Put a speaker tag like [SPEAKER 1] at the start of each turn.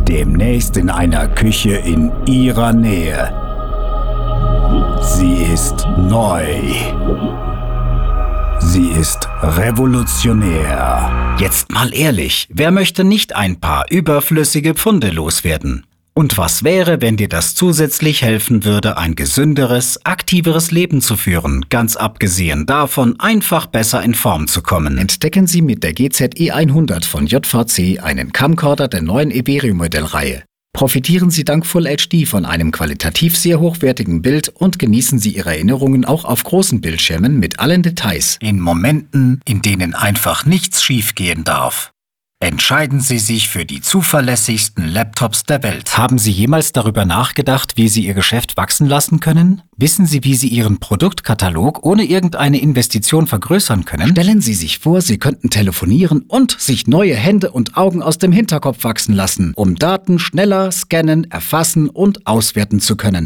[SPEAKER 1] Demnächst in einer Küche in Ihrer Nähe. Sie ist neu. Sie ist revolutionär.
[SPEAKER 2] Jetzt mal ehrlich, wer möchte nicht ein paar überflüssige Pfunde loswerden? Und was wäre, wenn dir das zusätzlich helfen würde, ein gesünderes, aktiveres Leben zu führen, ganz abgesehen davon, einfach besser in Form zu kommen?
[SPEAKER 3] Entdecken Sie mit der GZE 100 von JVC einen Camcorder der neuen Everio-Modellreihe. Profitieren Sie dank Full HD von einem qualitativ sehr hochwertigen Bild und genießen Sie Ihre Erinnerungen auch auf großen Bildschirmen mit allen Details.
[SPEAKER 2] In Momenten, in denen einfach nichts schiefgehen darf. Entscheiden Sie sich für die zuverlässigsten Laptops der Welt. Haben Sie jemals darüber nachgedacht, wie Sie Ihr Geschäft wachsen lassen können? Wissen Sie, wie Sie Ihren Produktkatalog ohne irgendeine Investition vergrößern können?
[SPEAKER 3] Stellen Sie sich vor, Sie könnten telefonieren und sich neue Hände und Augen aus dem Hinterkopf wachsen lassen, um Daten schneller scannen, erfassen und auswerten zu können.